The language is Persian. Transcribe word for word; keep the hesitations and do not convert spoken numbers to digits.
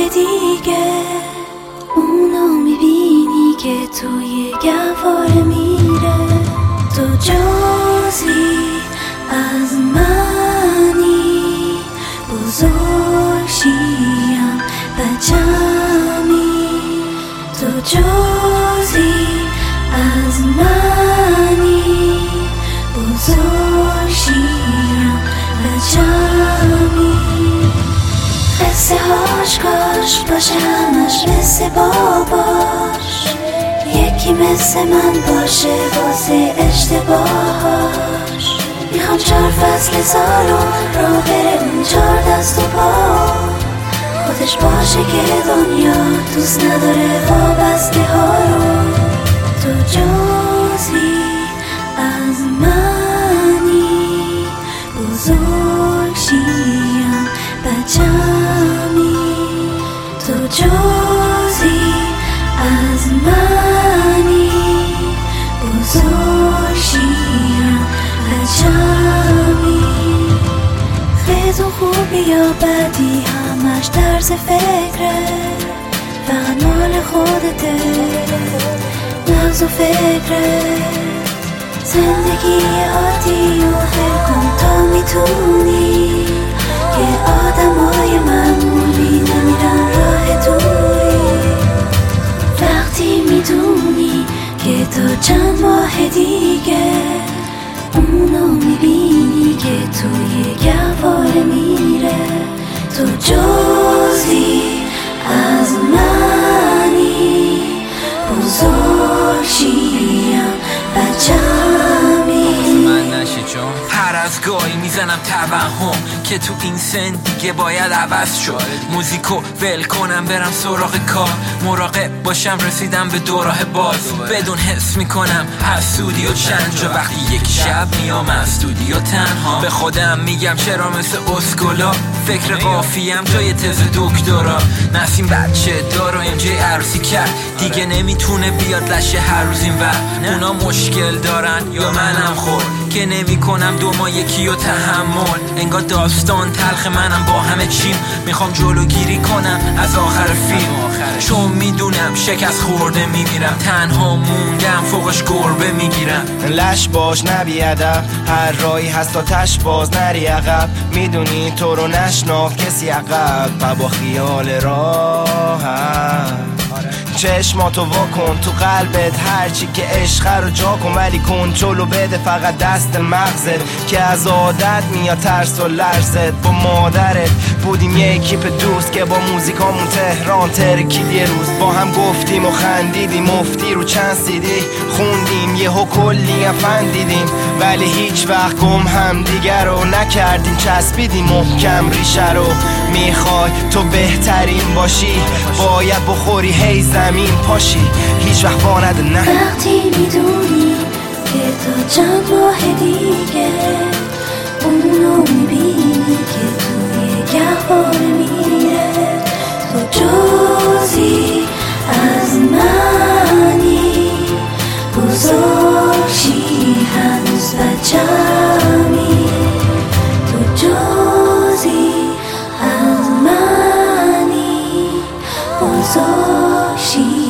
دیگه اونو میبینی که توی گهواره میره. تو جزی از منی، بزرگ شیم بچمی. تو جزی از منی، بزرگ شیم بچمی. قصه هاش کاش باشه همش مثل باباش، یکی مثل من باشه واسه اشتباهاش. میخوام چهار فصل سالون رو بره اون چهار دست و پا، خودش باشه که دنیا دوست نداره وابسته ها رو. تو جزی از منی، بزرگ شیم بچمی. تو جزی از منی، بزرگ شیم بچمی. خیزون خوبی یا بدی همش طرز فکره، فقط مال خودته مغز و فکره. زندگی عادی و خیل کن تا میتونی، که آدمای معمولی نمیرن راه توی. وقتی میدونی که تا چند ماه دیگه اونو میبینی که توی گهواره میره. تو جزی از منی، بزرگ شیم بچمی. من نشی چون هر از گاهی میزنم توهم که تو این سن دیگه باید عوض شد. موزیکو ول کنم برم سراغ کار، مراقب باشم رسیدم به دوراه باز. بدون حس میکنم حسودی و چند جا، وقتی یک شب میام از استودیو تنها به خودم میگم چرا مثل اسکولا فکر قافیم جای تز دکترا. نسیم بچه دار و امجای عروسی کرد، دیگه نمیتونه بیاد لشه هر روز این ور. اونا مشکل دارن یا منم خورد که نمی کنم دو ما یکی و تحمل. انگار داستان تلخ منم با همه چیم، میخوام جلوگیری کنم از آخر فیلم. چون میدونم شکست خورده میمیرم، تنها موندم فوقش گربه میگیرم. لش باش نبی ادب، هر رایی هست تا تش باز نری عقب. میدونی تو رو نشناخت کسی عقب و با خیال راحت. چشماتو واکن تو قلبت، هرچی که عشق رو جا کن، ولی کنترلو بده فقط دست مغزت که از عادت میاد ترس و لرزت. با مادرت بودیم یه اکیپ دوست که با موزیکامون تهران ترکید. یه روز با هم گفتیم و خندیدیم، مفتی رو چند سیدی خوندیم، یهو کلی افندیدیم، ولی هیچ وقت گم هم دیگر رو نکردیم. چسبیدیم محکم ریشه رو، میخوای تو بهترین باشی باید بخوری هی زمین پاشی، هیچ وقت با نده نه. وقتی میدونی که تا چند ماه دیگه اونو میبینی که توی گهواره میره. تو جزی از منی، بزرگ شی هنوز بچمی. تو جزی از منی، بزرگ شی